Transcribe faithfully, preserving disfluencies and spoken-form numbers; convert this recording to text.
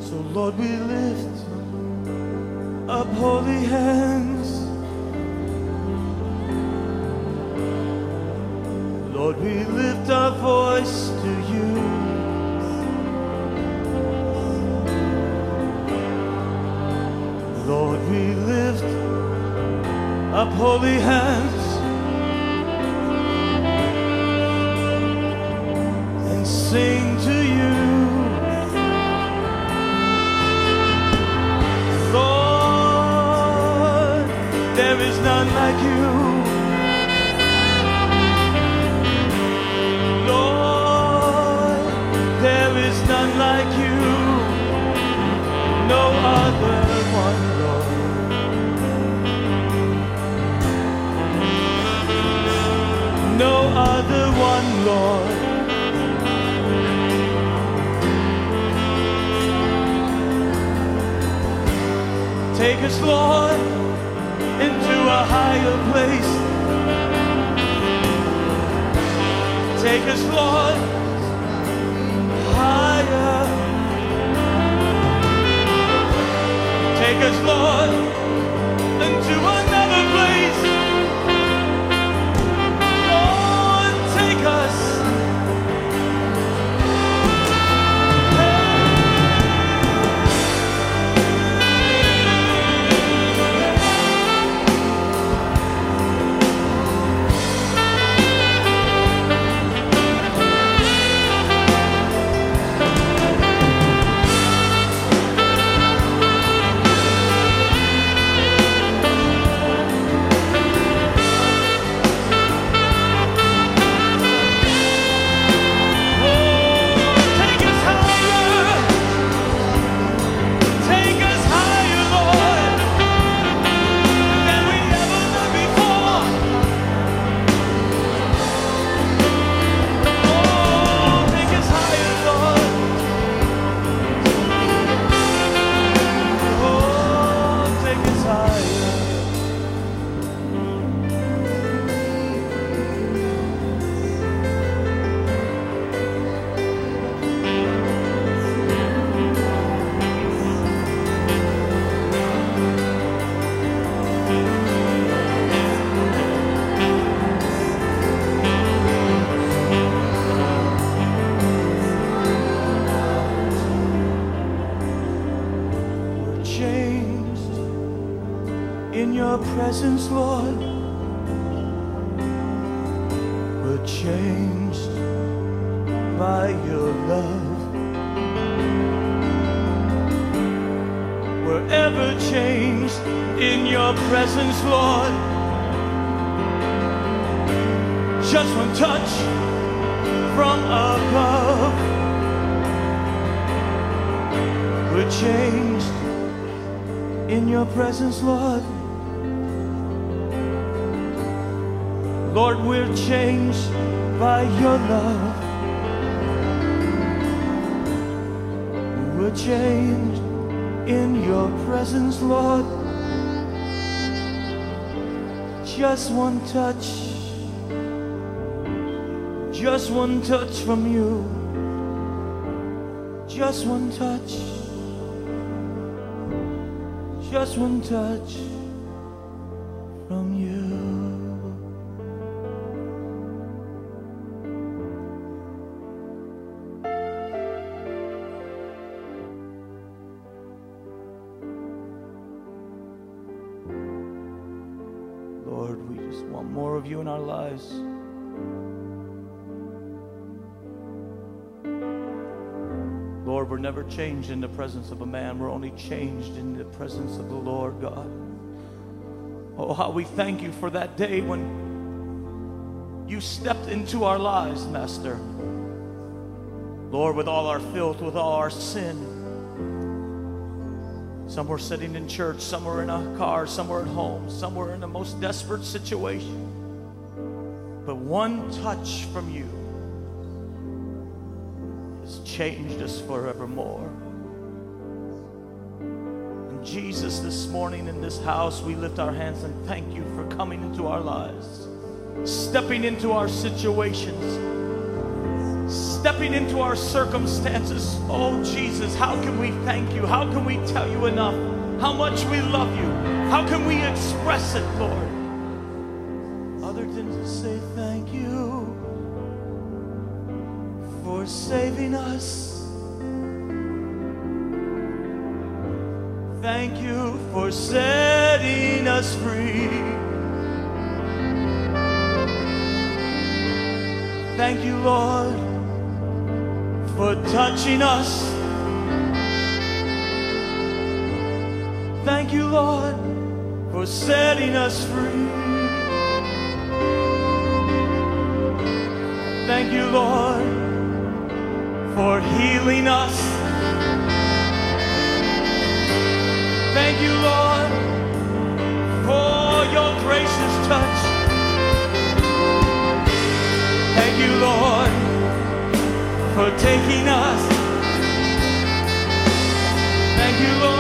So Lord, we lift up holy hands. Lord, we lift our voice to you. Lord, we lift up holy hands and sing to you. Lord, there is none like you. Lord, there is none like you. No other one, Lord. No other one, Lord. Take us, Lord, into a higher place. Take us, Lord, higher. Take us, Lord, into another place. Lord, take us. In your presence, Lord, we're changed by your love. We're ever changed in your presence, Lord. Just one touch from above. We're changed in your presence, Lord. Lord, we're changed by your love. We're changed in your presence, Lord. Just one touch, just one touch from you. Just one touch, just one touch from you. Lord, we just want more of you in our lives. Lord, we're never changed in the presence of a man. We're only changed in the presence of the Lord God. Oh, how we thank you for that day when you stepped into our lives, Master. Lord, with all our filth, with all our sin. Some were sitting in church, some were in a car, some were at home, some were in the most desperate situation. But one touch from you has changed us forevermore. And Jesus, this morning in this house, we lift our hands and thank you for coming into our lives, stepping into our situations, stepping into our circumstances. Oh, Jesus, how can we thank you? How can we tell you enough how much we love you? How can we express it, Lord? Other than to say thank you for saving us. Thank you for setting us free. Thank you, Lord, for touching us. Thank you, Lord, for setting us free. Thank you, Lord, for healing us. Thank you, Lord, for your gracious touch. Thank you, Lord, for taking us. Thank you, Lord.